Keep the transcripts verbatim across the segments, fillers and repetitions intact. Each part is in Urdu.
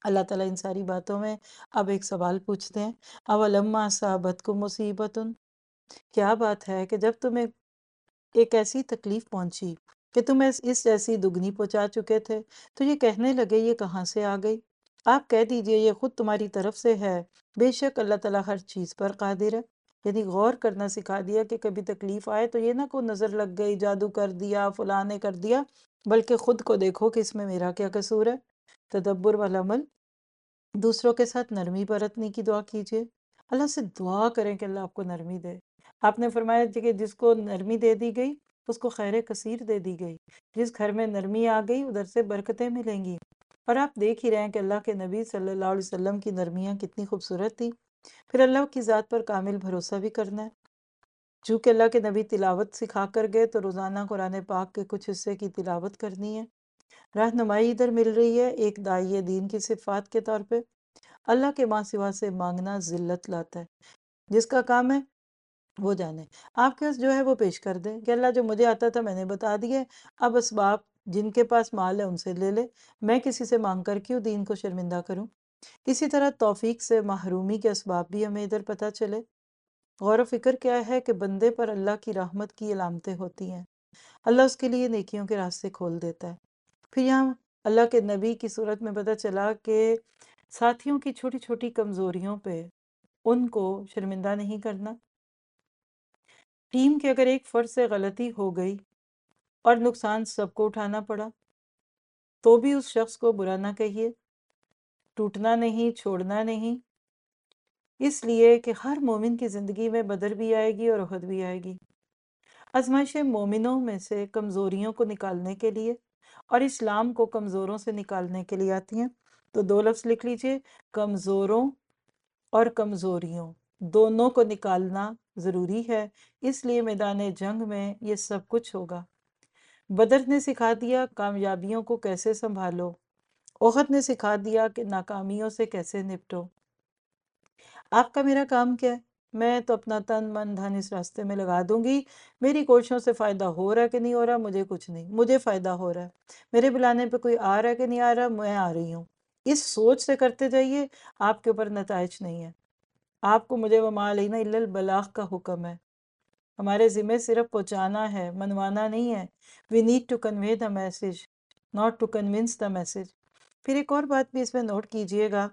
اللہ تعالیٰ ان ساری باتوں میں اب ایک سوال پوچھتے ہیں، اولما اصابتکم مصیبت، کیا بات ہے کہ جب تمہیں ایک ایسی تکلیف پہنچی کہ تم اس اس جیسی دگنی پہنچا چکے تھے تو یہ کہنے لگے یہ کہاں سے آ گئی؟ آپ کہہ دیجئے یہ خود تمہاری طرف سے ہے، بے شک اللہ تعالیٰ ہر چیز پر قادر ہے۔ یعنی غور کرنا سکھا دیا کہ کبھی تکلیف آئے تو یہ نہ کو نظر لگ گئی، جادو کر دیا، فلاں نے کر دیا، بلکہ خود کو دیکھو کہ اس میں میرا کیا قصور ہے۔ تدبر والا عمل، دوسروں کے ساتھ نرمی برتنے کی دعا کیجیے، اللہ سے دعا کریں کہ اللہ آپ کو نرمی دے۔ آپ نے فرمایا کہ جس کو نرمی دے دی گئی اس کو خیر کثیر دے دی گئی، جس گھر میں نرمی آ گئی ادھر سے برکتیں ملیں گی۔ اور آپ دیکھ ہی رہے ہیں کہ اللہ کے نبی صلی اللہ علیہ وسلم کی نرمیاں کتنی خوبصورت تھی۔ پھر اللہ کی ذات پر کامل بھروسہ بھی کرنا ہے۔ چونکہ اللہ کے نبی تلاوت سکھا کر گئے تو روزانہ قرآن پاک کے کچھ حصے کی تلاوت کرنی ہے۔ رہنمائی ادھر مل رہی ہے ایک داعیہ دین کی صفات کے طور پہ، اللہ کے ماں سوا سے مانگنا ذلت لاتا ہے، جس کا کام ہے وہ جانے، آپ کے پاس جو ہے وہ پیش کر دیں کہ اللہ جو مجھے آتا تھا میں نے بتا دیے، اب اسباب جن کے پاس مال ہے ان سے لے لے، میں کسی سے مانگ کر کیوں دین کو شرمندہ کروں۔ اسی طرح توفیق سے محرومی کے اسباب بھی ہمیں ادھر پتہ چلے۔ غور و فکر کیا ہے کہ بندے پر اللہ کی رحمت کی علامتیں ہوتی ہیں، اللہ اس کے لیے نیکیوں کے راستے کھول دیتا ہے۔ پھر یہاں اللہ کے نبی کی صورت میں پتہ چلا کہ ساتھیوں کی چھوٹی چھوٹی کمزوریوں پہ ان کو شرمندہ نہیں کرنا۔ ٹیم کے اگر ایک فرد سے غلطی ہو گئی اور نقصان سب کو اٹھانا پڑا تو بھی اس شخص کو برا نہ کہیے، ٹوٹنا نہیں، چھوڑنا نہیں، اس لیے کہ ہر مومن کی زندگی میں بدر بھی آئے گی اور احد بھی آئے گی۔ آزمائشیں مومنوں میں سے کمزوریوں کو نکالنے کے لیے اور اسلام کو کمزوروں سے نکالنے کے لیے آتی ہیں۔ تو دو لفظ لکھ لیجئے، کمزوروں اور کمزوریوں دونوں کو نکالنا ضروری ہے، اس لیے میدان جنگ میں یہ سب کچھ ہوگا۔ بدر نے سکھا دیا کامیابیوں کو کیسے سنبھالو، احد نے سکھا دیا کہ ناکامیوں سے کیسے نپٹو۔ آپ کا میرا کام کیا ہے؟ میں تو اپنا تن من دھن اس راستے میں لگا دوں گی، میری کوششوں سے فائدہ ہو رہا ہے کہ نہیں ہو رہا مجھے کچھ نہیں، مجھے فائدہ ہو رہا ہے، میرے بلانے پہ کوئی آ رہا ہے کہ نہیں آ رہا، میں آ رہی ہوں۔ اس سوچ سے کرتے جائیے، آپ کے اوپر نتائج نہیں ہے۔ آپ کو مجھے وما علینا الا البلاغ کا حکم ہے، ہمارے ذمہ صرف پہنچانا ہے، منوانا نہیں ہے۔ We need to convey the message not to convince the message. پھر ایک اور بات بھی اس میں نوٹ کیجئے گا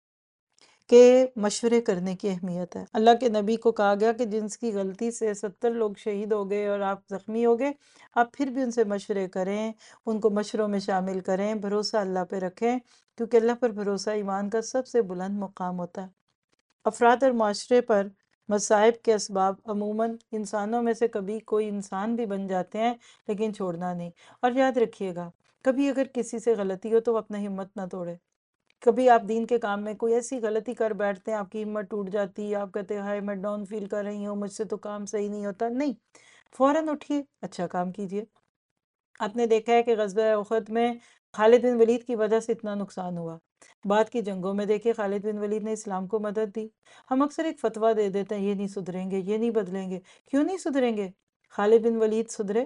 کہ مشورے کرنے کی اہمیت ہے۔ اللہ کے نبی کو کہا گیا کہ جن کی غلطی سے ستر لوگ شہید ہو گئے اور آپ زخمی ہو گئے، آپ پھر بھی ان سے مشورے کریں، ان کو مشوروں میں شامل کریں، بھروسہ اللہ پہ رکھیں، کیونکہ اللہ پر بھروسہ ایمان کا سب سے بلند مقام ہوتا ہے۔ افراد اور معاشرے پر مصائب کے اسباب عموماً انسانوں میں سے کبھی کوئی انسان بھی بن جاتے ہیں، لیکن چھوڑنا نہیں۔ اور یاد رکھیے گا کبھی اگر کسی سے غلطی ہو تو وہ اپنا ہمت نہ توڑے۔ کبھی آپ دین کے کام میں کوئی ایسی غلطی کر بیٹھتے ہیں، آپ کی ہمت ٹوٹ جاتی ہے، آپ کہتے ہیں ہائے میں ڈاؤن فیل کر رہی ہوں، مجھ سے تو کام صحیح نہیں ہوتا، نہیں، فوراً اٹھیے، اچھا کام کیجیے۔ آپ نے دیکھا ہے کہ غزوہ احد میں خالد بن ولید کی وجہ سے اتنا نقصان ہوا، بعد کی جنگوں میں دیکھیے خالد بن ولید نے اسلام کو مدد دی۔ ہم اکثر ایک فتویٰ دے دیتے ہیں یہ نہیں سدھریں گے، یہ نہیں بدلیں گے، کیوں نہیں سدھریں گے؟ خالد بن ولید سدھرے،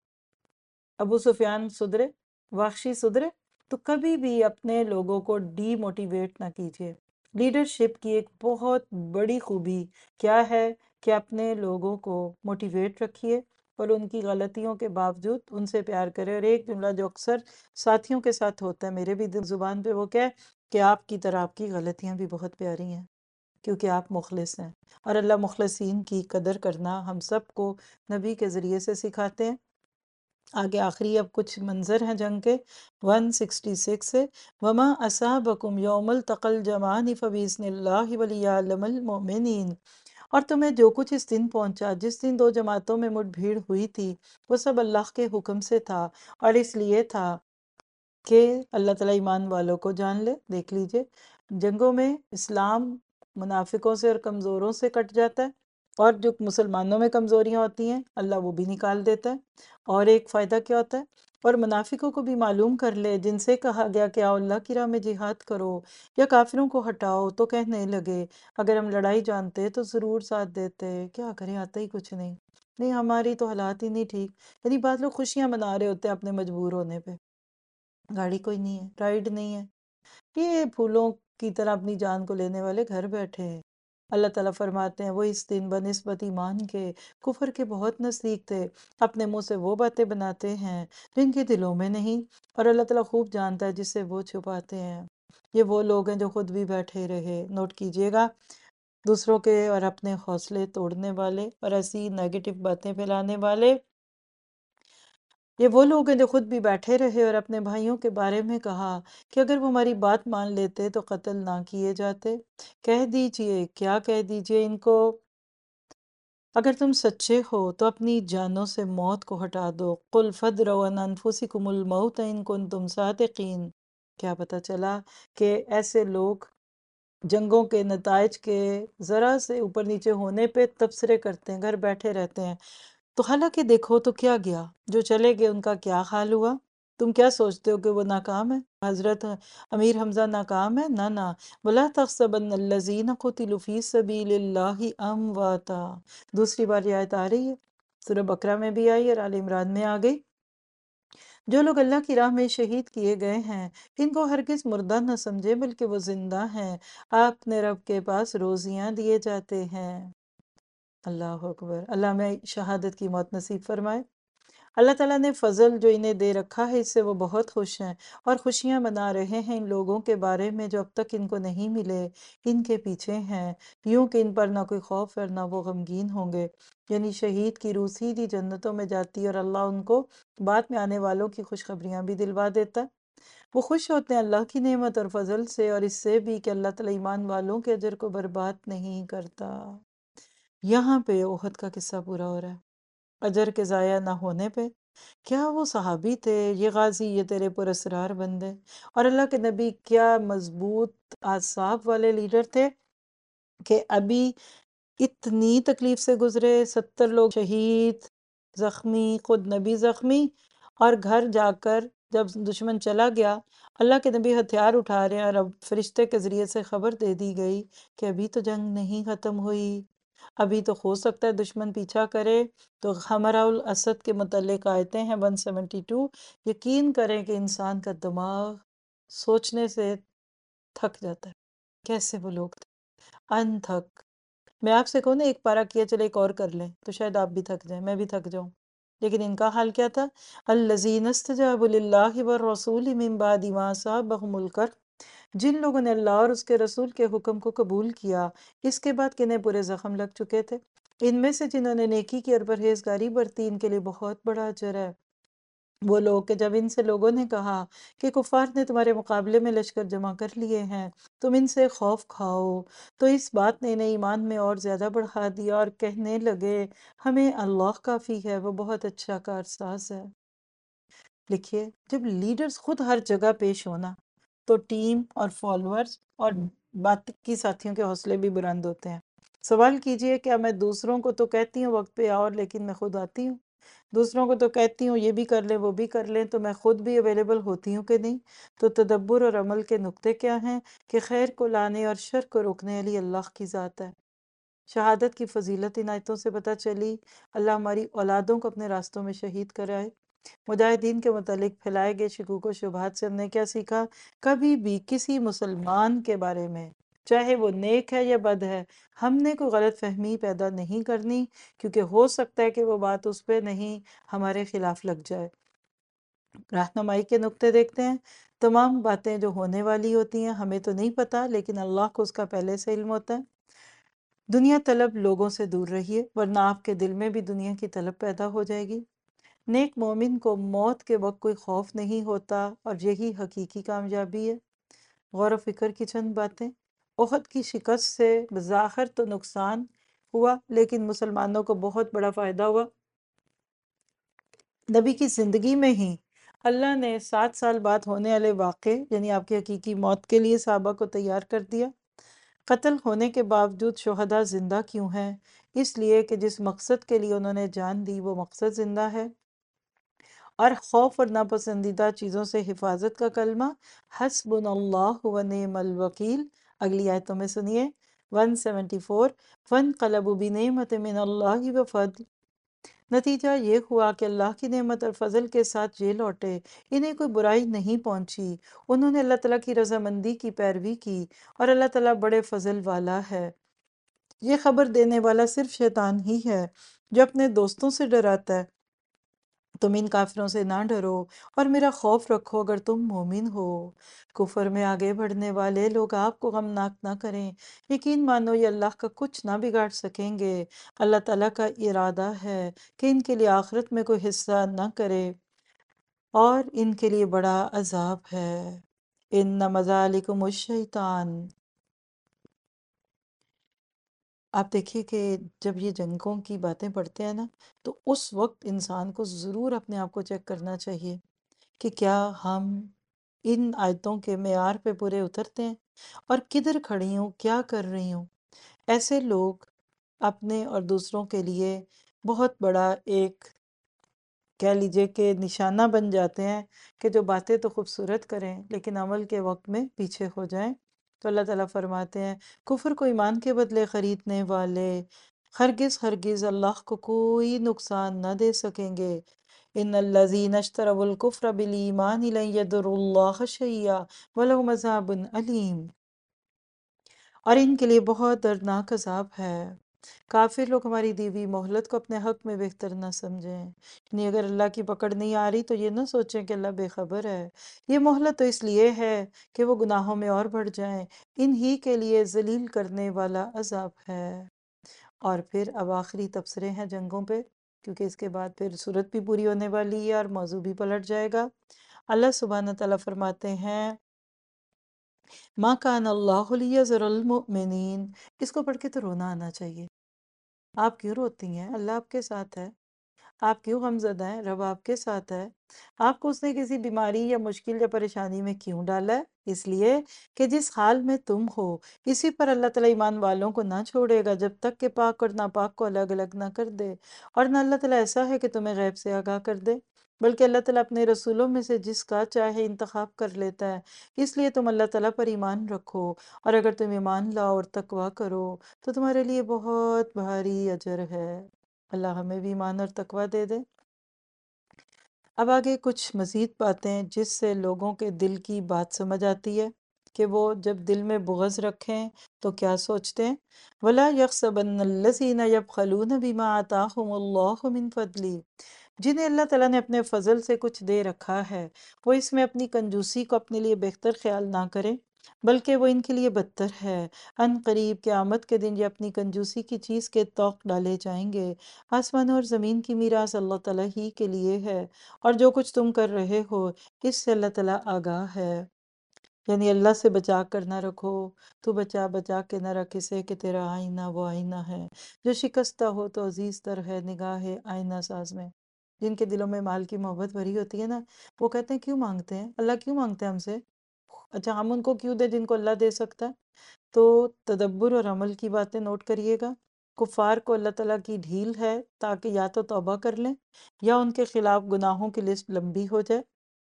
ابو سفیان سدھرے، وحشی سدھرے، تو کبھی بھی اپنے لوگوں کو ڈی موٹیویٹ نہ کیجیے۔ لیڈرشپ کی ایک بہت بڑی خوبی کیا ہے کہ اپنے لوگوں کو موٹیویٹ رکھیے اور ان کی غلطیوں کے باوجود ان سے پیار کرے۔ اور ایک جملہ جو اکثر ساتھیوں کے ساتھ ہوتا ہے، میرے بھی زبان پہ وہ کیا ہے کہ آپ کی طرح آپ کی غلطیاں بھی بہت پیاری ہیں، کیونکہ آپ مخلص ہیں، اور اللہ مخلصین کی قدر کرنا ہم سب کو نبی کے ذریعے سے سکھاتے ہیں۔ آگے آخری اب کچھ منظر ہیں جنگ کے، ون سکسٹی سکس سے وما اصابکم یوم التقى الجمعان فبإذن اللہ وليعلم المؤمنین، اور تمہیں جو کچھ اس دن پہنچا، جس دن دو جماعتوں میں مٹ بھیڑ ہوئی تھی، وہ سب اللہ کے حکم سے تھا، اور اس لیے تھا کہ اللہ تعالیٰ ایمان والوں کو جان لے۔ دیکھ لیجئے جنگوں میں اسلام منافقوں سے اور کمزوروں سے کٹ جاتا ہے، اور جو مسلمانوں میں کمزوریاں ہوتی ہیں اللہ وہ بھی نکال دیتا ہے۔ اور ایک فائدہ کیا ہوتا ہے، اور منافقوں کو بھی معلوم کر لے جن سے کہا گیا کہ آؤ اللہ کی راہ میں جہاد کرو یا کافروں کو ہٹاؤ، تو کہنے لگے اگر ہم لڑائی جانتے تو ضرور ساتھ دیتے، کیا کریں آتا ہی کچھ نہیں، نہیں ہماری تو حالات ہی نہیں ٹھیک۔ یعنی بعض لوگ خوشیاں منا رہے ہوتے ہیں اپنے مجبور ہونے پہ، گاڑی کوئی نہیں ہے، رائڈ نہیں ہے، یہ پھولوں کی طرح اپنی جان کو لینے والے گھر بیٹھے ہیں۔ اللہ تعالیٰ فرماتے ہیں وہ اس دن بنسبت ایمان کے کفر کے بہت نزدیک تھے، اپنے منہ سے وہ باتیں بناتے ہیں جن کے دلوں میں نہیں، اور اللہ تعالیٰ خوب جانتا ہے جسے وہ چھپاتے ہیں۔ یہ وہ لوگ ہیں جو خود بھی بیٹھے رہے، نوٹ کیجئے گا، دوسروں کے اور اپنے حوصلے توڑنے والے اور ایسی نیگیٹو باتیں پھیلانے والے، یہ وہ لوگ ہیں جو خود بھی بیٹھے رہے اور اپنے بھائیوں کے بارے میں کہا کہ اگر وہ ہماری بات مان لیتے تو قتل نہ کیے جاتے۔ کہہ دیجئے، کیا کہہ دیجئے ان کو، اگر تم سچے ہو تو اپنی جانوں سے موت کو ہٹا دو۔ قُلْ فَادْرَوْا عَنْ أَنفُسِكُمُ الْمَوْتَ إِن كُنتُمْ صَادِقِينَ۔ کیا پتہ چلا کہ ایسے لوگ جنگوں کے نتائج کے ذرا سے اوپر نیچے ہونے پہ تبصرے کرتے ہیں، گھر بیٹھے رہتے ہیں۔ تو حالانکہ دیکھو تو کیا گیا، جو چلے گئے ان کا کیا حال ہوا؟ تم کیا سوچتے ہو کہ وہ ناکام ہے؟ حضرت امیر حمزہ ناکام ہے؟ نہ نہ، وَلَا تَحْسَبَنَّ الَّذِينَ قُتِلُوا فِي سَبِيلِ اللَّهِ أَمْوَاتًا۔ دوسری بار یہ آیت آ رہی ہے، سورہ بقرہ میں بھی آئی اور آل عمران میں آ گئی۔ جو لوگ اللہ کی راہ میں شہید کیے گئے ہیں ان کو ہرگز مردہ نہ سمجھے، بلکہ وہ زندہ ہیں، اپنے رب کے پاس روزیاں دیے جاتے ہیں۔ اللہ اکبر، اللہ میں شہادت کی موت نصیب فرمائے۔ اللہ تعالیٰ نے فضل جو انہیں دے رکھا ہے اس سے وہ بہت خوش ہیں، اور خوشیاں منا رہے ہیں ان لوگوں کے بارے میں جو اب تک ان کو نہیں ملے، ان کے پیچھے ہیں، یوں کہ ان پر نہ کوئی خوف اور نہ وہ غمگین ہوں گے۔ یعنی شہید کی روح سیدھی جنتوں میں جاتی ہے اور اللہ ان کو بعد میں آنے والوں کی خوشخبریاں بھی دلوا دیتا ہے۔ وہ خوش ہوتے ہیں اللہ کی نعمت اور فضل سے، اور اس سے بھی کہ اللہ تعالیٰ ایمان والوں کے اجر کو برباد نہیں کرتا۔ یہاں پہ احد کا قصہ پورا ہو رہا ہے، اجر کے ضائع نہ ہونے پہ۔ کیا وہ صحابی تھے، یہ غازی، یہ تیرے پراسرار بندے، اور اللہ کے نبی کیا مضبوط اعصاب والے لیڈر تھے کہ ابھی اتنی تکلیف سے گزرے، ستر لوگ شہید، زخمی، خود نبی زخمی، اور گھر جا کر جب دشمن چلا گیا اللہ کے نبی ہتھیار اٹھا رہے ہیں، اور اب فرشتے کے ذریعے سے خبر دے دی گئی کہ ابھی تو جنگ نہیں ختم ہوئی، ابھی تو ہو سکتا ہے دشمن پیچھا کرے۔ تو حمراء الاسد کے متعلق آیتیں ہیں ایک سو بہتر، یقین کریں کہ انسان کا دماغ سوچنے سے تھک جاتا ہے، کیسے وہ لوگ تھے ان تھک۔ میں آپ سے کہوں نا ایک پارا کیا چلے ایک اور کر لیں تو شاید آپ بھی تھک جائیں، میں بھی تھک جاؤں، لیکن ان کا حال کیا تھا؟ الذین استجابوا للہ والرسول من بعد ما اصابہم الکرب، جن لوگوں نے اللہ اور اس کے رسول کے حکم کو قبول کیا اس کے بعد کہ انہیں برے زخم لگ چکے تھے، ان میں سے جنہوں نے نیکی کی اور پرہیزگاری برتی ان کے لیے بہت بڑا اجر ہے۔ وہ لوگ کہ جب ان سے لوگوں نے کہا کہ کفار نے تمہارے مقابلے میں لشکر جمع کر لیے ہیں، تم ان سے خوف کھاؤ، تو اس بات نے انہیں ایمان میں اور زیادہ بڑھا دیا اور کہنے لگے ہمیں اللہ کافی ہے، وہ بہت اچھا کارساز ہے۔ لکھیے، جب لیڈرز خود ہر جگہ پیش ہونا تو ٹیم اور فالوورز اور باقی ساتھیوں کے حوصلے بھی بلند ہوتے ہیں۔ سوال کیجئے کیا میں دوسروں کو تو کہتی ہوں وقت پہ آؤ، لیکن میں خود آتی ہوں؟ دوسروں کو تو کہتی ہوں یہ بھی کر لیں وہ بھی کر لیں، تو میں خود بھی اویلیبل ہوتی ہوں کہ نہیں؟ تو تدبر اور عمل کے نقطے کیا ہیں کہ خیر کو لانے اور شر کو روکنے والی اللہ کی ذات ہے۔ شہادت کی فضیلت ان آیتوں سے پتہ چلی۔ اللہ ہماری اولادوں کو اپنے راستوں میں شہید کرائے۔ مجاہدین کے متعلق پھیلائے گئے شکوک و شبہات سے ہم نے کیا سیکھا؟ کبھی بھی کسی مسلمان کے بارے میں، چاہے وہ نیک ہے یا بد ہے، ہم نے کوئی غلط فہمی پیدا نہیں کرنی، کیونکہ ہو سکتا ہے کہ وہ بات اس پہ نہیں ہمارے خلاف لگ جائے۔ رہنمائی کے نقطے دیکھتے ہیں۔ تمام باتیں جو ہونے والی ہوتی ہیں ہمیں تو نہیں پتہ، لیکن اللہ کو اس کا پہلے سے علم ہوتا ہے۔ دنیا طلب لوگوں سے دور رہیے، ورنہ آپ کے دل میں بھی دنیا کی طلب پیدا ہو جائے گی۔ نیک مومن کو موت کے وقت کوئی خوف نہیں ہوتا، اور یہی حقیقی کامیابی ہے۔ غور و فکر کی چند باتیں۔ احد کی شکست سے بظاہر تو نقصان ہوا، لیکن مسلمانوں کو بہت بڑا فائدہ ہوا۔ نبی کی زندگی میں ہی اللہ نے سات سال بعد ہونے والے واقعے یعنی آپ کی حقیقی موت کے لیے صحابہ کو تیار کر دیا۔ قتل ہونے کے باوجود شہداء زندہ کیوں ہیں؟ اس لیے کہ جس مقصد کے لیے انہوں نے جان دی وہ مقصد زندہ ہے، اور خوف اور ناپسندیدہ چیزوں سے حفاظت کا کلمہ حسبنا اللہ و نعم الوکیل اگلی آیتوں میں سنیے۔ ایک سو چوہتر، فَانْقَلَبُوا بِنِعْمَةٍ مِّنَ اللَّهِ وَفَضْلٍ، نتیجہ یہ ہوا کہ اللہ کی نعمت اور فضل کے ساتھ یہ لوٹے، انہیں کوئی برائی نہیں پہنچی، انہوں نے اللہ تعالیٰ کی رضامندی کی پیروی کی، اور اللہ تعالیٰ بڑے فضل والا ہے۔ یہ خبر دینے والا صرف شیطان ہی ہے جو اپنے دوستوں سے ڈراتا ہے، تم ان کافروں سے نہ ڈرو اور میرا خوف رکھو اگر تم مومن ہو۔ کفر میں آگے بڑھنے والے لوگ آپ کو غمناک نہ کریں، یقین مانو یہ اللہ کا کچھ نہ بگاڑ سکیں گے۔ اللہ تعالیٰ کا ارادہ ہے کہ ان کے لیے آخرت میں کوئی حصہ نہ کرے اور ان کے لیے بڑا عذاب ہے۔ انما ذالکم الشیطان۔ آپ دیکھیے کہ جب یہ جنگوں کی باتیں پڑھتے ہیں نا، تو اس وقت انسان کو ضرور اپنے آپ کو چیک کرنا چاہیے کہ کیا ہم ان آیتوں کے معیار پہ پورے اترتے ہیں، اور کدھر کھڑی ہوں، کیا کر رہی ہوں۔ ایسے لوگ اپنے اور دوسروں کے لیے بہت بڑا ایک کہہ لیجئے کہ نشانہ بن جاتے ہیں کہ جو باتیں تو خوبصورت کریں لیکن عمل کے وقت میں پیچھے ہو جائیں۔ تو اللہ تعالیٰ فرماتے ہیں کفر کو ایمان کے بدلے خریدنے والے ہرگز ہرگز اللہ کو کوئی نقصان نہ دے سکیں گے۔ ان الذین اشتروا الکفر بالایمان لن یضروا اللہ شیئا ولہم عذاب علیم۔ اور ان کے لیے بہت دردناک عذاب ہے۔ کافر لوگ ہماری دی ہوئی مہلت کو اپنے حق میں بہتر نہ سمجھیں، یعنی اگر اللہ کی پکڑ نہیں آ رہی تو یہ نہ سوچیں کہ اللہ بے خبر ہے۔ یہ مہلت تو اس لیے ہے کہ وہ گناہوں میں اور بڑھ جائیں، انہی کے لیے ذلیل کرنے والا عذاب ہے۔ اور پھر اب آخری تبصرے ہیں جنگوں پہ، کیونکہ اس کے بعد پھر صورت بھی پوری ہونے والی ہے اور موضوع بھی پلٹ جائے گا۔ اللہ سبحانہ تعالیٰ فرماتے ہیں مَا كَانَ اللَّهُ لِيَذَرَ الْمُؤْمِنِينَ۔ اس کو پڑھ کے تو رونا آنا چاہیے۔ آپ کیوں روتی ہیں؟ اللہ آپ کے ساتھ ہے۔ آپ کیوں غمزدہ ہیں؟ رب آپ کے ساتھ ہے۔ آپ کو اس نے کسی بیماری یا مشکل یا پریشانی میں کیوں ڈالا ہے؟ اس لیے کہ جس حال میں تم ہو اسی پر اللہ تعالیٰ ایمان والوں کو نہ چھوڑے گا جب تک کہ پاک اور ناپاک کو الگ الگ نہ کر دے، اور نہ اللہ تعالیٰ ایسا ہے کہ تمہیں غیب سے آگاہ کر دے، بلکہ اللہ تعالیٰ اپنے رسولوں میں سے جس کا چاہے انتخاب کر لیتا ہے۔ اس لیے تم اللہ تعالیٰ پر ایمان رکھو، اور اگر تم ایمان لاؤ اور تقوی کرو تو تمہارے لیے بہت بھاری اجر ہے۔ اللہ ہمیں بھی ایمان اور تقوی دے دے۔ اب آگے کچھ مزید باتیں جس سے لوگوں کے دل کی بات سمجھ آتی ہے کہ وہ جب دل میں بغض رکھیں تو کیا سوچتے ہیں۔ وَلَا يَحْسَبَنَّ الَّذِينَ يَبْخَلُونَ بِمَا آتَاهُمُ اللَّهُ مِنْ فَضْلِهِ۔ جنہیں اللہ تعالیٰ نے اپنے فضل سے کچھ دے رکھا ہے وہ اس میں اپنی کنجوسی کو اپنے لیے بہتر خیال نہ کریں، بلکہ وہ ان کے لیے بدتر ہے۔ ان قریب قیامت کے دن یہ اپنی کنجوسی کی چیز کے طوق ڈالے جائیں گے۔ آسمان اور زمین کی میراث اللہ تعالیٰ ہی کے لیے ہے، اور جو کچھ تم کر رہے ہو اس سے اللہ تعالیٰ آگاہ ہے۔ یعنی اللہ سے بچا کر نہ رکھو، تو بچا بچا کے نہ رکھ اسے کہ تیرا آئینہ وہ آئینہ ہے جو شکستہ ہو تو عزیز تر ہے نگاہ آئینہ ساز میں۔ جن کے دلوں میں مال کی محبت بھری ہوتی ہے نا، وہ کہتے ہیں کیوں مانگتے ہیں اللہ، کیوں مانگتے ہیں ہم سے؟ اچھا ہم ان کو کیوں دے جن کو اللہ دے سکتا ہے؟ تو تدبر اور عمل کی باتیں نوٹ کریے گا۔ کفار کو اللہ تعالیٰ کی ڈھیل ہے تاکہ یا تو توبہ کر لیں یا ان کے خلاف گناہوں کی لسٹ لمبی ہو جائے۔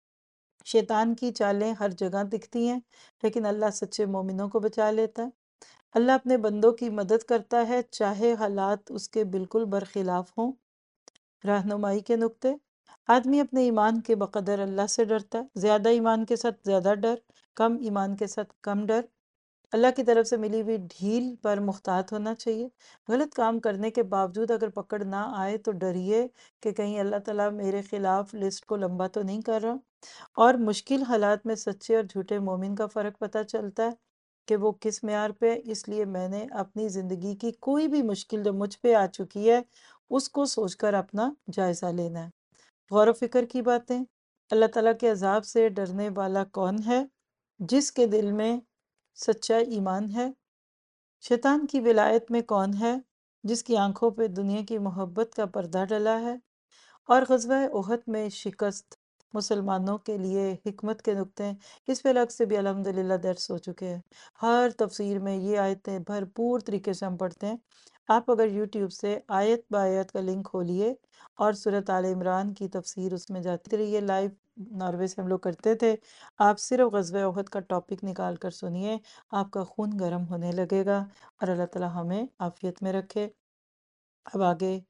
شیطان کی چالیں ہر جگہ دکھتی ہیں لیکن اللہ سچے مومنوں کو بچا لیتا ہے۔ اللہ اپنے بندوں کی مدد کرتا ہے چاہے حالات اس کے بالکل برخلاف ہوں۔ رہنمائی کے نقطے: آدمی اپنے ایمان کے بقدر اللہ سے ڈرتا ہے، زیادہ ایمان کے ساتھ زیادہ ڈر، کم ایمان کے ساتھ کم ڈر۔ اللہ کی طرف سے ملی ہوئی ڈھیل پر محتاط ہونا چاہیے۔ غلط کام کرنے کے باوجود اگر پکڑ نہ آئے تو ڈریے کہ کہیں اللہ تعالیٰ میرے خلاف لسٹ کو لمبا تو نہیں کر رہا۔ اور مشکل حالات میں سچے اور جھوٹے مومن کا فرق پتہ چلتا ہے کہ وہ کس معیار پہ ہے۔ اس لیے میں نے اپنی زندگی کی کوئی بھی مشکل جو مجھ پہ آ چکی ہے اس کو سوچ کر اپنا جائزہ لینا ہے۔ غور و فکر کی باتیں: اللہ تعالیٰ کے عذاب سے ڈرنے والا کون ہے؟ جس کے دل میں سچا ایمان ہے۔ شیطان کی ولایت میں کون ہے؟ جس کی آنکھوں پہ دنیا کی محبت کا پردہ ڈلا ہے۔ اور غزوہ احد میں شکست مسلمانوں کے لیے حکمت کے نقطے اس پہ الگ سے بھی الحمدللہ درس ہو چکے ہیں۔ ہر تفسیر میں یہ آیتیں بھرپور طریقے سے ہم پڑھتے ہیں۔ آپ اگر یوٹیوب سے آیت با آیت کا لنک کھولیے اور سورۃ آل عمران کی تفسیر اس میں جاتی رہیے، لائیو ناروے سے ہم لوگ کرتے تھے، آپ صرف غزوہ احد کا ٹاپک نکال کر سنیے، آپ کا خون گرم ہونے لگے گا، اور اللہ تعالیٰ ہمیں عافیت میں رکھے۔ اب آگے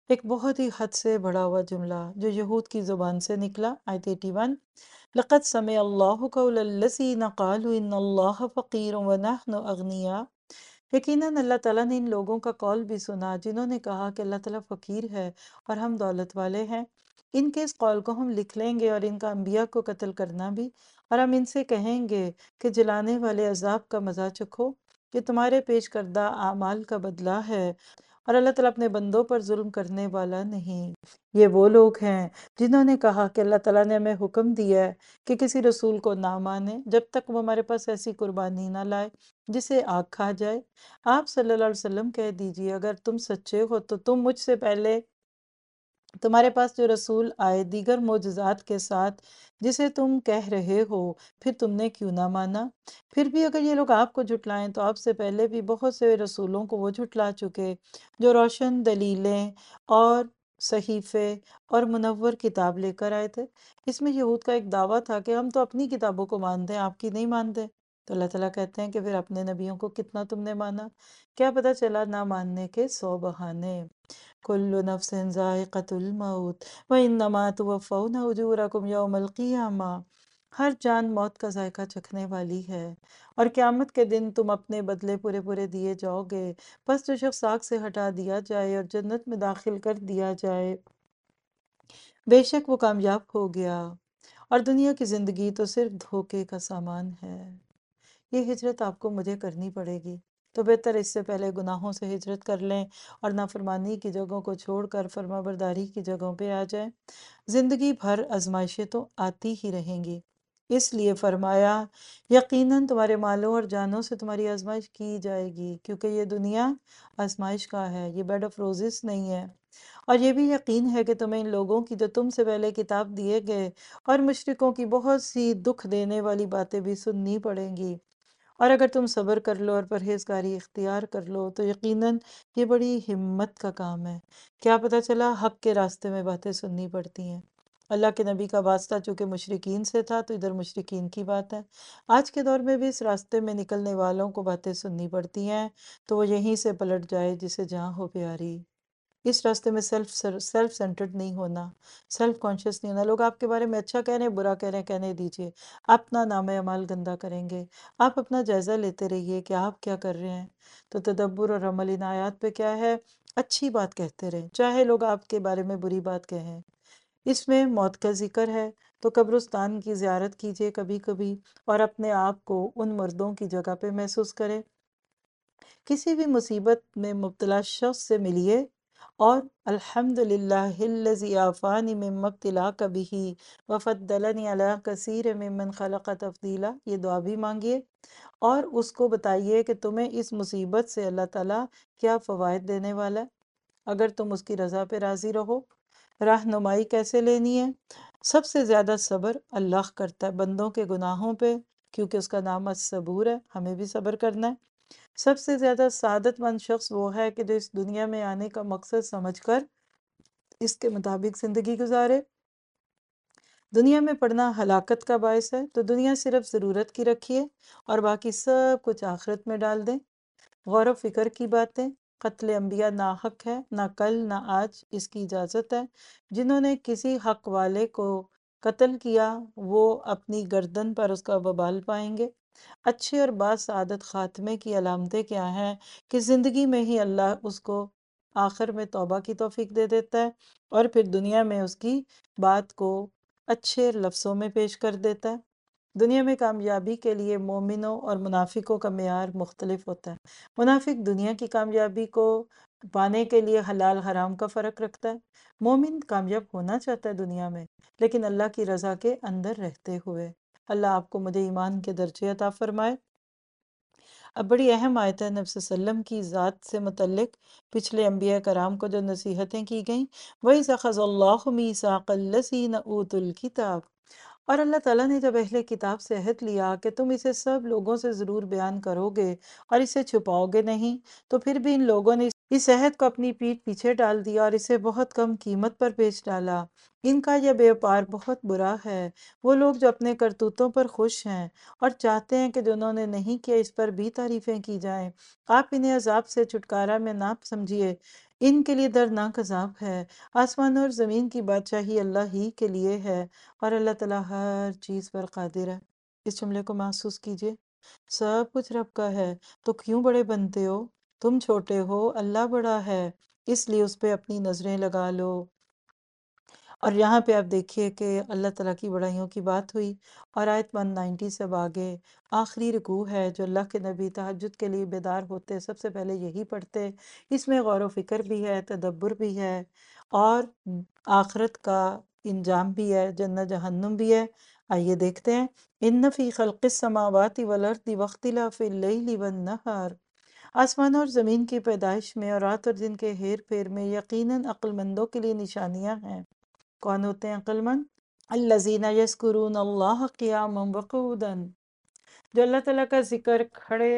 ایک بہت ہی حد سے بڑا ہوا جملہ جو یہود کی زبان سے نکلا، آیت اکیاسی، لقد سمع اللہ قول الذین قالوا ان اللہ فقیر ونحن اغنیاء۔ یقیناً اللہ تعالیٰ نے ان لوگوں کا قول بھی سنا جنہوں نے کہا کہ اللہ تعالیٰ فقیر ہے اور ہم دولت والے ہیں۔ ان کے اس قول کو ہم لکھ لیں گے اور ان کا انبیاء کو قتل کرنا بھی، اور ہم ان سے کہیں گے کہ جلانے والے عذاب کا مزہ چکھو، یہ تمہارے پیش کردہ اعمال کا بدلہ ہے، اور اللہ تعالیٰ اپنے بندوں پر ظلم کرنے والا نہیں۔ یہ وہ لوگ ہیں جنہوں نے کہا کہ اللہ تعالیٰ نے ہمیں حکم دیا ہے کہ کسی رسول کو نہ مانیں جب تک وہ ہمارے پاس ایسی قربانی نہ لائے جسے آگ کھا جائے۔ آپ صلی اللہ علیہ وسلم کہہ دیجئے اگر تم سچے ہو تو تم مجھ سے پہلے تمہارے پاس جو رسول آئے دیگر معجزات کے ساتھ جسے تم کہہ رہے ہو، پھر تم نے کیوں نہ مانا؟ پھر بھی اگر یہ لوگ آپ کو جھٹلائیں تو آپ سے پہلے بھی بہت سے رسولوں کو وہ جھٹلا چکے جو روشن دلیلیں اور صحیفے اور منور کتاب لے کر آئے تھے۔ اس میں یہود کا ایک دعویٰ تھا کہ ہم تو اپنی کتابوں کو مانتے ہیں، آپ کی نہیں مانتے۔ تو اللہ تعالیٰ کہتے ہیں کہ پھر اپنے نبیوں کو کتنا تم نے مانا؟ کیا پتہ چلا نہ ماننے کے سو بہانے۔ کل نفس ذائقۃ الموت وانما توفون اجورکم یوم القیامہ۔ ہر جان موت کا ذائقہ چکھنے والی ہے اور قیامت کے دن تم اپنے بدلے پورے پورے دیے جاؤ گے۔ بس جو شخص آگ سے ہٹا دیا جائے اور جنت میں داخل کر دیا جائے بے شک وہ کامیاب ہو گیا، اور دنیا کی زندگی تو صرف دھوکے کا سامان ہے۔ یہ ہجرت آپ کو مجھے کرنی پڑے گی، تو بہتر اس سے پہلے گناہوں سے ہجرت کر لیں اور نافرمانی کی جگہوں کو چھوڑ کر فرما برداری کی جگہوں پہ آ جائیں۔ زندگی بھر آزمائشیں تو آتی ہی رہیں گی، اس لیے فرمایا یقیناً تمہارے مالوں اور جانوں سے تمہاری آزمائش کی جائے گی، کیونکہ یہ دنیا آزمائش کا ہے، یہ بیڈ آف روزز نہیں ہے۔ اور یہ بھی یقین ہے کہ تمہیں ان لوگوں کی جو تم سے پہلے کتاب دیے گئے اور مشرکوں کی بہت سی دکھ دینے والی باتیں بھی سننی پڑیں گی، اور اگر تم صبر کر لو اور پرہیزگاری اختیار کر لو تو یقیناً یہ بڑی ہمت کا کام ہے۔ کیا پتہ چلا حق کے راستے میں باتیں سننی پڑتی ہیں۔ اللہ کے نبی کا واسطہ چونکہ مشرکین سے تھا تو ادھر مشرکین کی بات ہے۔ آج کے دور میں بھی اس راستے میں نکلنے والوں کو باتیں سننی پڑتی ہیں تو وہ یہیں سے پلٹ جائے جسے جہاں ہو پیاری۔ اس راستے میں سیلف سیلف سینٹرڈ نہیں ہونا، سیلف کانشیس نہیں ہونا۔ لوگ آپ کے بارے میں اچھا کہہ رہے ہیں، برا کہہ رہے ہیں، کہنے دیجئے، اپنا نام اعمال گندہ کریں گے۔ آپ اپنا جائزہ لیتے رہیے کہ آپ کیا کر رہے ہیں۔ تو تدبر اور عمل ان آیات پہ کیا ہے؟ اچھی بات کہتے رہیں چاہے لوگ آپ کے بارے میں بری بات کہیں۔ اس میں موت کا ذکر ہے تو قبرستان کی زیارت کیجئے کبھی کبھی، اور اپنے آپ کو ان مردوں کی جگہ پہ محسوس کریں۔ کسی بھی مصیبت میں مبتلا شخص سے ملیے اور الحمدللہ الذی عافانی مما ابتلاک بہ وفضلنی علی کثیر ممن خلق تفضیلا، یہ دعا بھی مانگیے، اور اس کو بتائیے کہ تمہیں اس مصیبت سے اللہ تعالیٰ کیا فوائد دینے والا ہے اگر تم اس کی رضا پہ راضی رہو۔ رہنمائی کیسے لینی ہے؟ سب سے زیادہ صبر اللہ کرتا ہے بندوں کے گناہوں پہ، کیونکہ اس کا نام الصبور ہے، ہمیں بھی صبر کرنا ہے۔ سب سے زیادہ سعادت مند شخص وہ ہے کہ جو اس دنیا میں آنے کا مقصد سمجھ کر اس کے مطابق زندگی گزارے۔ دنیا میں پڑھنا ہلاکت کا باعث ہے، تو دنیا صرف ضرورت کی رکھیے اور باقی سب کچھ آخرت میں ڈال دیں۔ غور و فکر کی باتیں، قتل انبیاء ناحق ہے، نہ کل نہ آج اس کی اجازت ہے۔ جنہوں نے کسی حق والے کو قتل کیا وہ اپنی گردن پر اس کا وبال پائیں گے۔ اچھے اور باسعادت خاتمے کی علامتیں کیا ہیں؟ کہ زندگی میں ہی اللہ اس کو آخر میں توبہ کی توفیق دے دیتا ہے، اور پھر دنیا میں اس کی بات کو اچھے لفظوں میں پیش کر دیتا ہے۔ دنیا میں کامیابی کے لیے مومنوں اور منافقوں کا معیار مختلف ہوتا ہے۔ منافق دنیا کی کامیابی کو پانے کے لیے حلال حرام کا فرق رکھتا ہے۔ مومن کامیاب ہونا چاہتا ہے دنیا میں، لیکن اللہ کی رضا کے اندر رہتے ہوئے۔ اللہ آپ کو مجھے ایمان کے درجے عطا فرمائے۔ اب بڑی اہم آیت ہے نبی صلی اللہ علیہ وسلم کی ذات سے متعلق، پچھلے انبیاء کرام کو جو نصیحتیں کی گئیں، وَإِذْ أَخَذَ اللَّهُ مِيثَاقَ الَّذِينَ أُوتُوا الْكِتَابَ، اور اللہ تعالیٰ نے جب اہل کتاب سے عہد لیا کہ تم اسے سب لوگوں سے ضرور بیان کرو گے اور اسے چھپاؤ گے نہیں، تو پھر بھی ان لوگوں نے اس عہد کو اپنی پیٹھ پیچھے ڈال دیا اور اسے بہت کم قیمت پر بیچ ڈالا۔ ان کا یہ بیوپار بہت برا ہے۔ وہ لوگ جو اپنے کرتوتوں پر خوش ہیں اور چاہتے ہیں کہ جو انہوں نے نہیں کیا اس پر بھی تعریفیں کی جائیں۔ آپ انہیں عذاب سے چھٹکارا میں نہ سمجھیے، ان کے لیے دردناک عذاب ہے۔ آسمان اور زمین کی بادشاہی اللہ ہی کے لیے ہے اور اللہ تعالیٰ ہر چیز پر قادر ہے۔ اس جملے کو محسوس کیجئے، سب کچھ رب کا ہے تو کیوں بڑے بنتے ہو؟ تم چھوٹے ہو، اللہ بڑا ہے، اس لیے اس پہ اپنی نظریں لگا لو۔ اور یہاں پہ آپ دیکھیے کہ اللہ تعالیٰ کی بڑائیوں کی بات ہوئی، اور آیت ایک سو نوے سے اب آگے آخری رکوع ہے جو اللہ کے نبی تہجد کے لیے بیدار ہوتے سب سے پہلے یہی پڑھتے۔ اس میں غور و فکر بھی ہے، تدبر بھی ہے، اور آخرت کا انجام بھی ہے، جنت جہنم بھی ہے۔ آئیے دیکھتے ہیں۔ ان فی خلق السماوات والارض واختلاف اللیل والنہار، آسمان اور زمین کی پیدائش میں اور رات اور دن کے ہیر پھیر میں یقیناً عقل مندوں کے لیے نشانیاں ہیں۔ کون ہوتے ہیں عقل مند؟ الذین یذکرون اللہ قیاما وقعودا، جو اللہ تعالیٰ کا ذکر کھڑے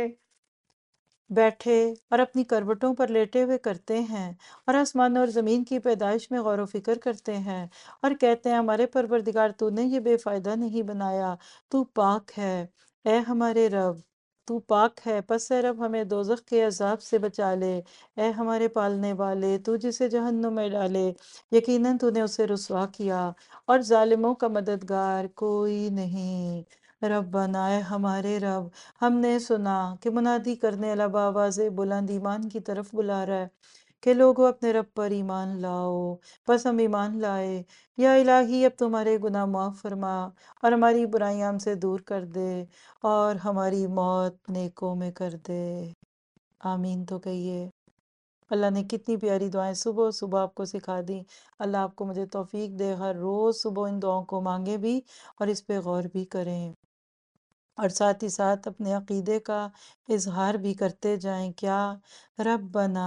بیٹھے اور اپنی کروٹوں پر لیٹے ہوئے کرتے ہیں، اور آسمان اور زمین کی پیدائش میں غور و فکر کرتے ہیں، اور کہتے ہیں ہمارے پروردگار تو نے یہ بے فائدہ نہیں بنایا، تو پاک ہے اے ہمارے رب، تو پاک ہے، پس اے رب ہمیں دوزخ کے عذاب سے بچا لے، اے ہمارے پالنے والے تو جسے جہنم میں ڈالے، یقیناً تو نے اسے رسوا کیا اور ظالموں کا مددگار کوئی نہیں۔ ربنا، اے ہمارے رب، ہم نے سنا کہ منادی کرنے والا بآواز بلند ایمان کی طرف بلا رہا ہے کہ لوگوں اپنے رب پر ایمان لاؤ، پس ہم ایمان لائے۔ یا الہی اب تمہارے گناہ معاف فرما اور ہماری برائیاں ہم سے دور کر دے اور ہماری موت نیکوں میں کر دے۔ آمین تو کہیے۔ اللہ نے کتنی پیاری دعائیں صبح صبح آپ کو سکھا دی۔ اللہ آپ کو مجھے توفیق دے ہر روز صبح ان دعاؤں کو مانگے بھی اور اس پہ غور بھی کریں، اور ساتھ ہی ساتھ اپنے عقیدے کا اظہار بھی کرتے جائیں۔ کیا؟ ربنا،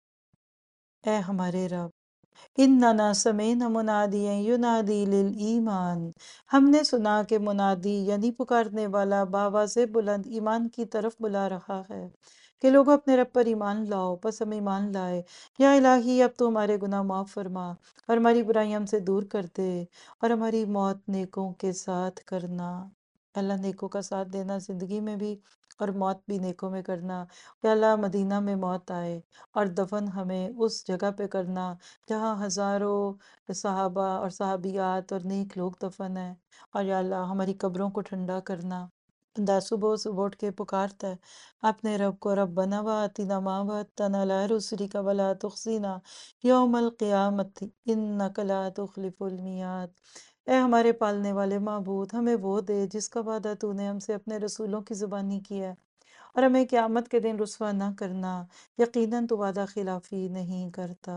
اے ہمارے رب، اننا سمینا منادیا ینادی للایمان، ہم نے سنا کہ منادی یعنی پکارنے والا بآواز بلند ایمان کی طرف بلا رہا ہے کہ لوگوں اپنے رب پر ایمان لاؤ، پس ہم ایمان لائے۔ یا الہی اب تو ہمارے گناہ معاف فرما اور ہماری برائیاں ہم سے دور کر دے اور ہماری موت نیکوں کے ساتھ کرنا۔ اللہ نیکوں کا ساتھ دینا زندگی میں بھی اور موت بھی نیکوں میں کرنا۔ یا اللہ مدینہ میں موت آئے اور دفن ہمیں اس جگہ پہ کرنا جہاں ہزاروں صحابہ اور صحابیات اور نیک لوگ دفن ہیں، اور یا اللہ ہماری قبروں کو ٹھنڈا کرنا۔ بندہ صبح صبح اٹھ کے پکارتا ہے اپنے رب کو، ربنا وآتنا ما وعدتنا علی رسلک ولا تخزنا یوم القیامت انک لا تخلف المیعاد، اے ہمارے پالنے والے معبود، ہمیں وہ دے جس کا وعدہ تو نے ہم سے اپنے رسولوں کی زبانی کیا ہے، اور ہمیں قیامت کے دن رسوا نہ کرنا، یقیناً تو وعدہ خلافی نہیں کرتا۔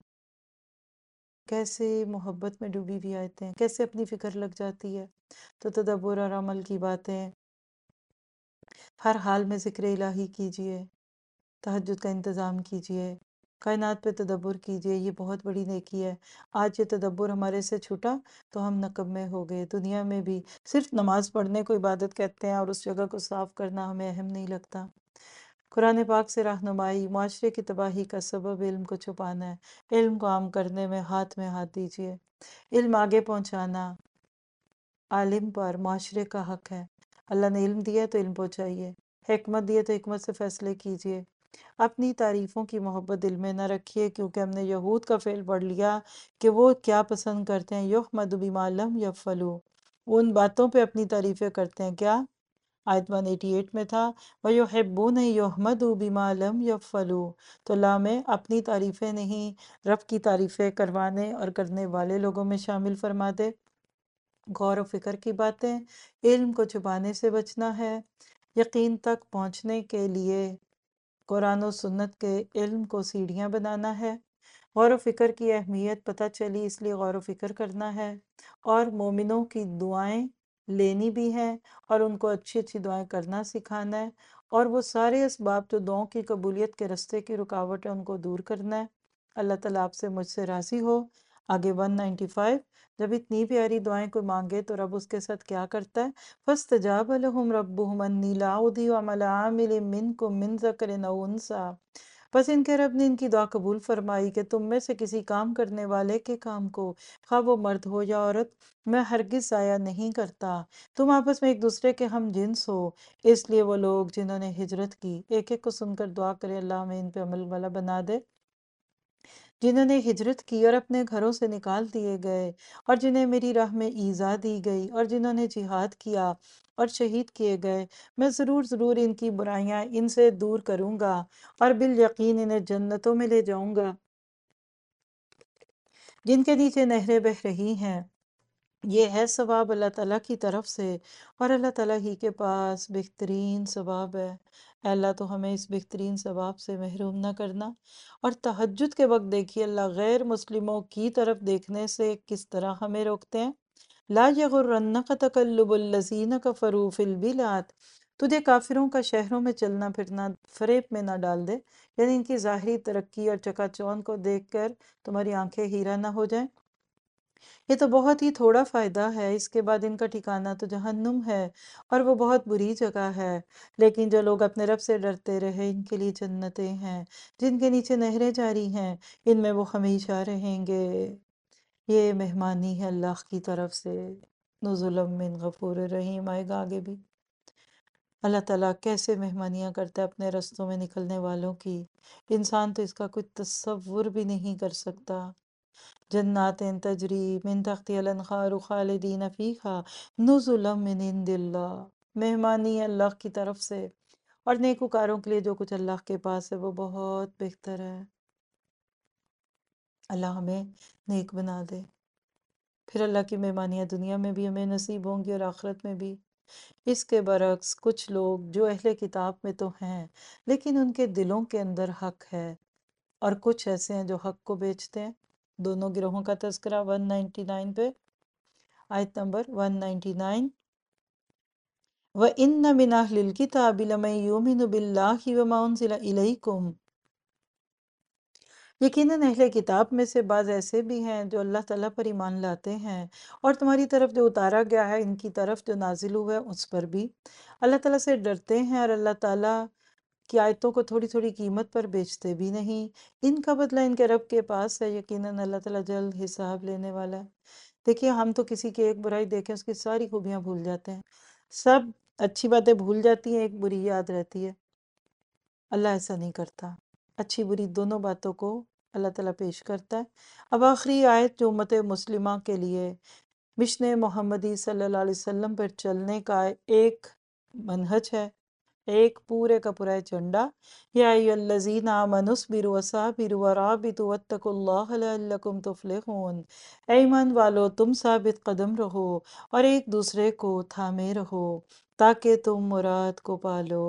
کیسے محبت میں ڈوبی ہوئی آیتیں ہیں، کیسے اپنی فکر لگ جاتی ہے۔ تو تدبر اور عمل کی باتیں، ہر حال میں ذکر الہی کیجئے، تہجد کا انتظام کیجئے، کائنات پہ تدبر کیجئے، یہ بہت بڑی نیکی ہے۔ آج یہ تدبر ہمارے سے چھوٹا تو ہم نکمے ہو گئے۔ دنیا میں بھی صرف نماز پڑھنے کو عبادت کہتے ہیں اور اس جگہ کو صاف کرنا ہمیں اہم نہیں لگتا۔ قرآن پاک سے رہنمائی، معاشرے کی تباہی کا سبب علم کو چھپانا ہے۔ علم کو عام کرنے میں ہاتھ میں ہاتھ دیجئے۔ علم آگے پہنچانا عالم پر معاشرے کا حق ہے۔ اللہ نے علم دیا ہے تو علم پہنچائیے، حکمت دی ہے تو حکمت سے فیصلے کیجئے۔ اپنی تعریفوں کی محبت دل میں نہ رکھیے، کیونکہ ہم نے یہود کا فعل پڑھ لیا کہ وہ کیا پسند کرتے ہیں، یحمد بما لم یفعلوا، ان باتوں پہ اپنی تعریفیں کرتے ہیں۔ کیا؟ آیت ایک سو اٹھاسی میں تھا وَيُحِبُّونَ يُحْمَدُوا بِمَا لَمْ يَفْعَلُوا، تو لا میں اپنی تعریفیں نہیں، رب کی تعریفیں کروانے اور کرنے والے لوگوں میں شامل فرما دے۔ غور و فکر کی باتیں، علم کو چھپانے سے بچنا ہے۔ یقین تک پہنچنے کے لیے قرآن و سنت کے علم کو سیڑھیاں بنانا ہے۔ غور و فکر کی اہمیت پتہ چلی، اس لیے غور و فکر کرنا ہے، اور مومنوں کی دعائیں لینی بھی ہیں اور ان کو اچھی اچھی دعائیں کرنا سکھانا ہے، اور وہ سارے اسباب جو دعاؤں کی قبولیت کے رستے کی رکاوٹ ہے ان کو دور کرنا ہے۔ اللہ تعالیٰ آپ سے مجھ سے راضی ہو۔ آگے ایک سو پچانوے، جب اتنی پیاری دعائیں کوئی مانگے تو رب اس کے ساتھ کیا کرتا ہے؟ فَاسْتَجَابَ لَهُمْ رَبُّهُمْ أَنِّي لَا أُضِيعُ عَمَلَ عَامِلٍ مِّنكُم مِّن ذَكَرٍ أَوْ أُنثَىٰ، بس ان کے رب نے ان کی دعا قبول فرمائی کہ تم میں سے کسی کام کرنے والے کے کام کو، خواہ وہ مرد ہو یا عورت، میں ہرگز ضائع نہیں کرتا۔ تم آپس میں ایک دوسرے کے ہم جنس ہو، اس لیے وہ لوگ جنہوں نے ہجرت کی، ایک ایک کو سن کر دعا کرے اللہ ہمیں ان پہ عمل والا بنا دے، جنہوں نے ہجرت کی اور اپنے گھروں سے نکال دیے گئے، اور جنہیں میری راہ میں ایذا دی گئی، اور جنہوں نے جہاد کیا اور شہید کیے گئے، میں ضرور ضرور ان کی برائیاں ان سے دور کروں گا، اور بالیقین انہیں جنتوں میں لے جاؤں گا جن کے نیچے نہریں بہہ رہی ہیں۔ یہ ہے ثواب اللہ تعالیٰ کی طرف سے، اور اللہ تعالیٰ ہی کے پاس بہترین ثواب ہے۔ اے اللہ تو ہمیں اس بہترین ثواب سے محروم نہ کرنا۔ اور تہجد کے وقت دیکھیے اللہ غیر مسلموں کی طرف دیکھنے سے کس طرح ہمیں روکتے ہیں۔ لا یغرنک تقلب الذین کفروا فی البلاد، تجھے کافروں کا شہروں میں چلنا پھرنا فریب میں نہ ڈال دے، یعنی ان کی ظاہری ترقی اور چکا چوند کو دیکھ کر تمہاری آنکھیں ہیرا نہ ہو جائیں۔ یہ تو بہت ہی تھوڑا فائدہ ہے، اس کے بعد ان کا ٹھکانہ تو جہنم ہے، اور وہ بہت بری جگہ ہے۔ لیکن جو لوگ اپنے رب سے ڈرتے رہے ان کے لیے جنتیں ہیں جن کے نیچے نہریں جاری ہیں، ان میں وہ ہمیشہ رہیں گے۔ یہ مہمانی ہے اللہ کی طرف سے، نزلا من غفور رحیم، آئے گا آگے بھی۔ اللہ تعالیٰ کیسے مہمانیاں کرتا ہے اپنے رستوں میں نکلنے والوں کی، انسان تو اس کا کوئی تصور بھی نہیں کر سکتا۔ جنات تجری من تحتها الانہار خالدین فیہا نزلا من عند اللہ، مہمانی ہے اللہ کی طرف سے، اور نیکوکاروں کے لیے جو کچھ اللہ کے پاس ہے وہ بہت بہتر ہے۔ اللہ ہمیں نیک بنا دے۔ پھر اللہ کی مہمانیاں دنیا میں بھی ہمیں نصیب ہوں گی اور آخرت میں بھی۔ اس کے برعکس کچھ لوگ جو اہل کتاب میں تو ہیں لیکن ان کے دلوں کے اندر حق ہے، اور کچھ ایسے ہیں جو حق کو بیچتے ہیں۔ دونوں گروہوں کا تذکرہ ون نائنٹی نائن پہ، آیت نمبر ون نائنٹی نائن۔ وَإِنَّ مِنْ أَهْلِ الْكِتَابِ لَمَن يُؤْمِنُ بِاللَّهِ وَمَا أُنزِلَ إِلَيْكُمْ، یقیناً اہل کتاب میں سے بعض ایسے بھی ہیں جو اللہ تعالیٰ پر ایمان لاتے ہیں، اور تمہاری طرف جو اتارا گیا ہے ان کی طرف جو نازل ہوا ہے اس پر بھی اللہ تعالیٰ سے ڈرتے ہیں، اور اللہ تعالیٰ کی آیتوں کو تھوڑی تھوڑی قیمت پر بیچتے بھی نہیں۔ ان کا بدلہ ان کے رب کے پاس ہے، یقیناً اللہ تعالیٰ جلد حساب لینے والا ہے۔ دیکھیے ہم تو کسی کی ایک برائی دیکھیں اس کی ساری خوبیاں بھول جاتے ہیں، سب اچھی باتیں بھول جاتی ہیں، ایک بری یاد رہتی ہے۔ اللہ ایسا نہیں کرتا، اچھی بری دونوں باتوں کو اللہ تعالیٰ پیش کرتا ہے۔ اب آخری آیت جو امت مسلمہ کے لیے مشن محمدی صلی اللہ علیہ وسلم پر چلنے کا ایک منہج ہے، ایک پورے کا پورا ایجنڈا۔ یا ایھا الذین آمنوا اصبروا وصابروا ورابطوا واتقوا اللہ لعلکم تفلحون، اے ایمان والو تم ثابت قدم رہو اور ایک دوسرے کو تھامے رہو تاکہ تم مراد کو پالو۔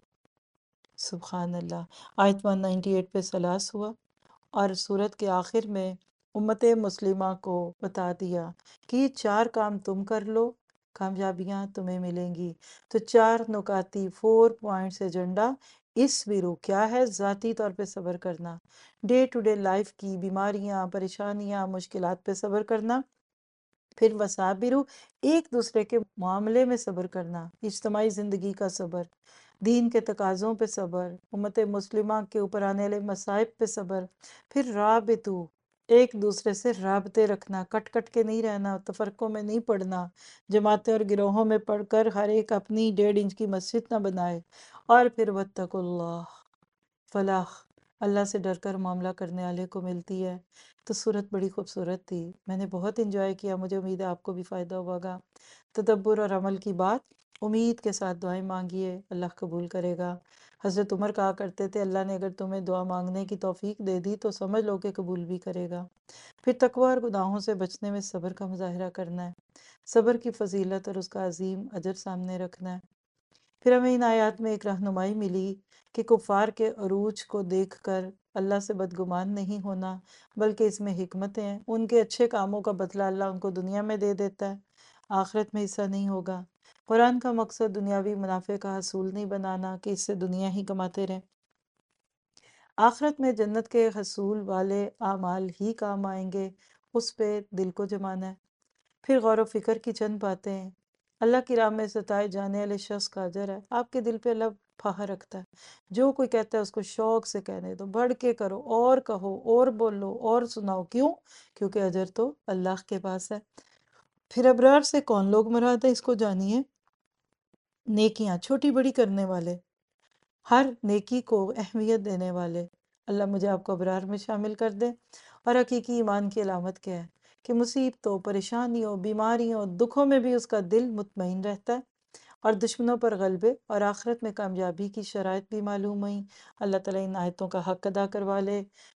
سبحان اللہ۔ آیت ون نائنٹی ایٹ پہ سلاس ہوا، اور صورت کے آخر میں امت مسلمہ کو بتا دیا کہ یہ چار کام تم کر لو کامیابیاں تمہیں ملیں گی۔ تو چار نکاتی فور پوائنٹس ایجنڈا۔ اس بیرو کیا ہے؟ ذاتی طور پہ صبر کرنا، ڈے ٹو ڈے لائف کی بیماریاں پریشانیاں مشکلات پہ صبر کرنا۔ پھر وصابرو، ایک دوسرے کے معاملے میں صبر کرنا، اجتماعی زندگی کا صبر، دین کے تقاضوں پہ صبر، امت مسلمہ کے اوپر آنے والے مصائب پہ صبر۔ پھر رابطو، ایک دوسرے سے رابطے رکھنا، کٹ کٹ کے نہیں رہنا، تفرقوں میں نہیں پڑنا، جماعتیں اور گروہوں میں پڑھ کر ہر ایک اپنی ڈیڑھ انچ کی مسجد نہ بنائے۔ اور پھر واتقوا اللہ، فلاح اللہ سے ڈر کر معاملہ کرنے والے کو ملتی ہے۔ تو صورت بڑی خوبصورت تھی، میں نے بہت انجوائے کیا، مجھے امید ہے آپ کو بھی فائدہ ہوگا۔ تدبر اور عمل کی بات، امید کے ساتھ دعائیں مانگیے، اللہ قبول کرے گا۔ حضرت عمر کہا کرتے تھے اللہ نے اگر تمہیں دعا مانگنے کی توفیق دے دی تو سمجھ لو کہ قبول بھی کرے گا۔ پھر تقوی اور گناہوں سے بچنے میں صبر کا مظاہرہ کرنا ہے، صبر کی فضیلت اور اس کا عظیم اجر سامنے رکھنا ہے۔ پھر ہمیں ان آیات میں ایک رہنمائی ملی کہ کفار کے عروج کو دیکھ کر اللہ سے بدگمان نہیں ہونا، بلکہ اس میں حکمتیں ہیں، ان کے اچھے کاموں کا بدلہ اللہ ان کو دنیا میں دے دیتا ہے، آخرت میں حصہ نہیں ہوگا۔ قرآن کا مقصد دنیاوی منافع کا حصول نہیں بنانا کہ اس سے دنیا ہی کماتے رہیں، آخرت میں جنت کے حصول والے اعمال ہی کام آئیں گے، اس پہ دل کو جمانا ہے۔ پھر غور و فکر کی چند باتیں، اللہ کی راہ میں ستائے جانے والے شخص کا اجر ہے، آپ کے دل پہ اللہ پھاہا رکھتا ہے۔ جو کوئی کہتا ہے اس کو شوق سے کہنے دو، بڑھ کے کرو، اور کہو، اور بولو، اور سناؤ۔ کیوں؟ کیونکہ اجر تو اللہ کے پاس ہے۔ پھر ابرار سے کون لوگ مراد ہے، اس کو جانیے۔ نیکیاں چھوٹی بڑی کرنے والے، ہر نیکی کو اہمیت دینے والے۔ اللہ مجھے آپ کو ابرار میں شامل کر دے۔ اور حقیقی ایمان کی علامت کیا ہے؟ کہ مصیبتوں، پریشانیوں، بیماریوں، دکھوں میں بھی اس کا دل مطمئن رہتا ہے، اور دشمنوں پر غلبے اور آخرت میں کامیابی کی شرائط بھی معلوم ہوئیں۔ اللہ تعالیٰ ان آیتوں کا حق ادا کروا لے۔